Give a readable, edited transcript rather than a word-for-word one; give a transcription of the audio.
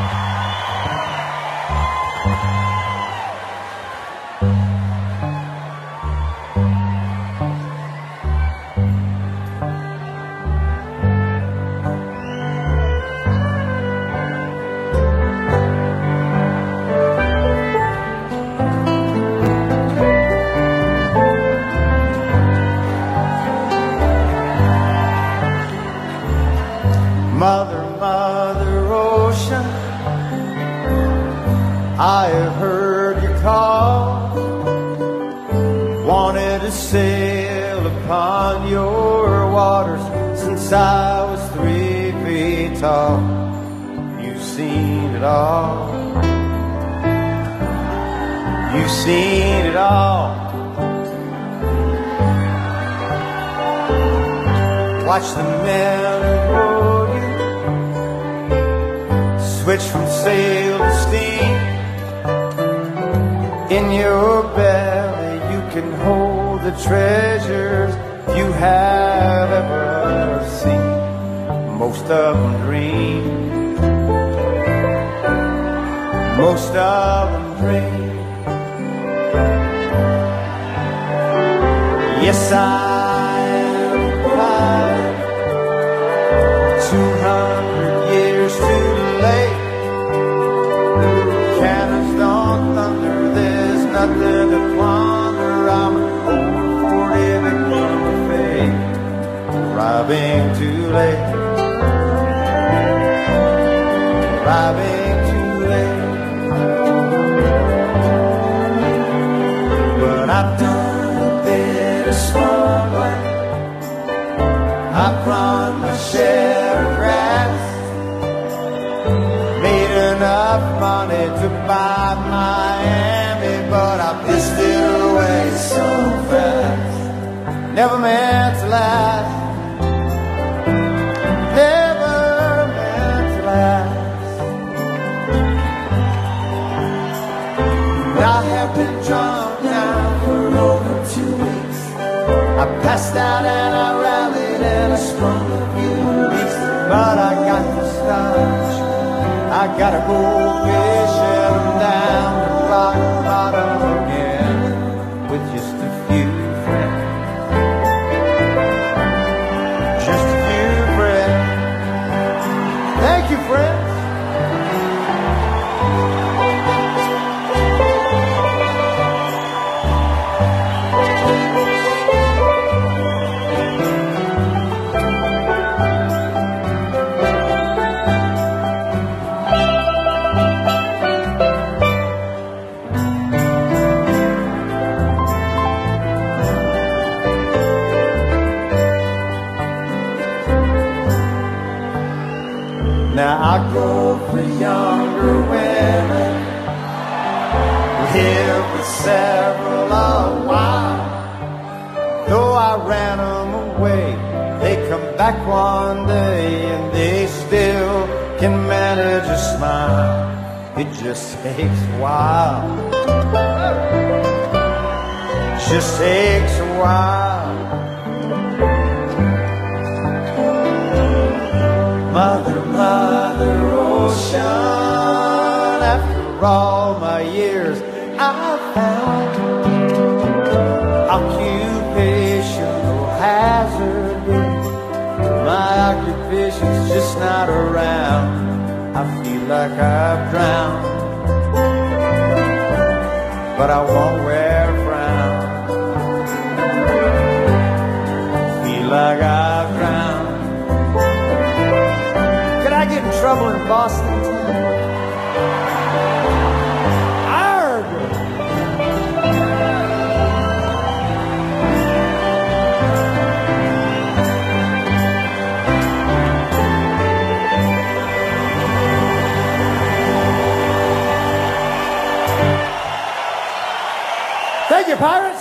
Mother, Mother Ocean, I have heard you call. Wanted to sail upon your waters since I was 3 feet tall. You've seen it all. You've seen it all. Watch the men who rowed you switch from sail to steam. In your belly you can hold the treasures you have ever seen. Most of them dream. Most of them dream. Yes, I am alive. 200 years too late. Cannons don't thunder, there's nothing to plunder. I'm over 40, become a fate, arriving too late. Arriving too late. But I've done a bit of smuggling. I've run my share of grass, made enough money to buy Miami, but I pissed it away so fast. Never meant to last. Never meant to last. But I have been drunk now for over 2 weeks. I passed out and I rallied and I sprung a few leaks. But I got the starch. I gotta go fishing down the rock bottom again with just a few friends. Just a few friends. Thank you, friends. Now I go for younger women, live with several a while. Though I ran them away, they come back one day and they still can manage a smile. It just takes a while. Just takes a while. Mother, Mother Ocean, after all my years I've found occupational hazard. My occupation's just not around. I feel like I've drowned, but I won't wear a frown. Feel like I've drowned. Could I get in trouble in Boston? Arg! Thank you, pirate.